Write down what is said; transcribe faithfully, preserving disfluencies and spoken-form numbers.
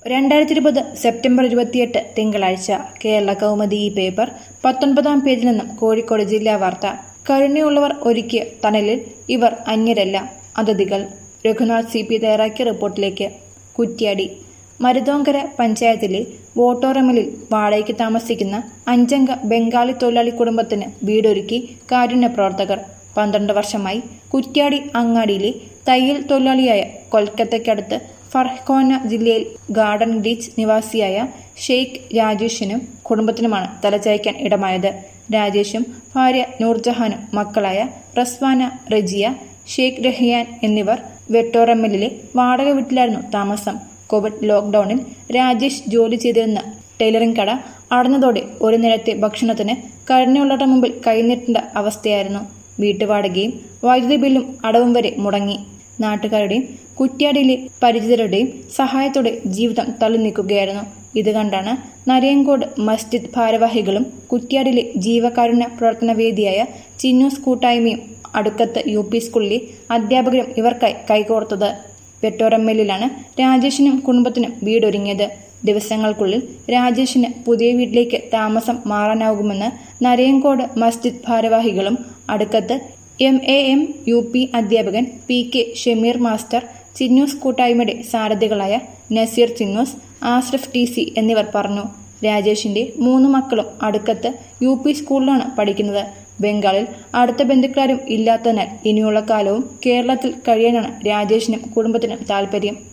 രണ്ടായിരത്തി ഇരുപത് സെപ്റ്റംബർ ഇരുപത്തിയെട്ട് തിങ്കളാഴ്ച കേരള കൗമുദി ഈ പേപ്പർ പത്തൊൻപതാം പേജിൽ നിന്നും കോഴിക്കോട് ജില്ലാ വാർത്ത. കരുണയുള്ളവർ ഒരുക്കിയ തണലിൽ ഇവർ അന്യരല്ല, അതിഥികൾ. രഘുനാഥ് സി പി തയ്യാറാക്കിയ റിപ്പോർട്ടിലേക്ക്. കുറ്റ്യാടി മരുതോങ്കര പഞ്ചായത്തിലെ വോട്ടോറമലിൽ വാടകയ്ക്ക് താമസിക്കുന്ന അഞ്ചംഗ ബംഗാളി തൊഴിലാളി കുടുംബത്തിന് വീടൊരുക്കി കാരുണ്യ പ്രവർത്തകർ. പന്ത്രണ്ട് വർഷമായി കുറ്റ്യാടി അങ്ങാടിയിലെ തയ്യൽ തൊഴിലാളിയായ കൊൽക്കത്തയ്ക്കടുത്ത് ഫർഖോന ജില്ലയിൽ ഗാർഡൻ റീച്ച് നിവാസിയായ ഷെയ്ഖ് രാജേഷിനും കുടുംബത്തിനുമാണ് തലചായ്ക്കാൻ ഇടമായത്. രാജേഷും ഭാര്യ നൂർജഹാനും മക്കളായ റസ്വാന, റജിയ, ഷെയ്ഖ് റഹിയാൻ എന്നിവർ വെട്ടോറമ്മലിലെ വാടക വീട്ടിലായിരുന്നു താമസം. കോവിഡ് ലോക്ക്ഡൌണിൽ രാജേഷ് ജോലി ചെയ്തിരുന്ന ടൈലറിംഗ് കട അടഞ്ഞതോടെ ഒരു നേരത്തെ ഭക്ഷണത്തിന് കരുണയുള്ളവരുടെ മുമ്പിൽ കൈനീട്ടേണ്ട അവസ്ഥയായിരുന്നു. വീട്ടുവാടകയും വൈദ്യുതി ബില്ലും അടവും വരെ മുടങ്ങി. നാട്ടുകാരുടെയും കുറ്റ്യാടിയിലെ പരിചിതരുടെയും സഹായത്തോടെ ജീവിതം തള്ളി നീക്കുകയായിരുന്നു. ഇത് കണ്ടാണ് നരയങ്കോട് മസ്ജിദ് ഭാരവാഹികളും കുറ്റ്യാടിയിലെ ജീവകാരുണ്യ പ്രവർത്തന വേദിയായ ചിന്നൂസ് കൂട്ടായ്മയും അടുക്കത്ത് യു പി സ്കൂളിലെ അധ്യാപകരും ഇവർക്കായി കൈകോർത്തത്. വെട്ടോറമ്മലിലാണ് രാജേഷിനും കുടുംബത്തിനും വീടൊരുങ്ങിയത്. ദിവസങ്ങൾക്കുള്ളിൽ രാജേഷിന് പുതിയ വീട്ടിലേക്ക് താമസം മാറാനാകുമെന്ന് നരയങ്കോട് മസ്ജിദ് ഭാരവാഹികളും അടുക്കത്ത് M A M U P അധ്യാപകൻ P K Shameer master, Chinnus കൂട്ടായ്മയുടെ സാരഥികളായ നസീർ ചിന്നൂസ്, ആസ്രഫ് ടി സി എന്നിവർ പറഞ്ഞു. രാജേഷിന്റെ മൂന്ന് മക്കളും അടുക്കത്ത് യു പി സ്കൂളിലാണ് പഠിക്കുന്നത്. ബംഗാളിൽ അടുത്ത ബന്ധുക്കാരും ഇല്ലാത്തതിനാൽ ഇനിയുള്ള കാലവും കേരളത്തിൽ കഴിയാനാണ് രാജേഷിനും കുടുംബത്തിനും താൽപര്യം.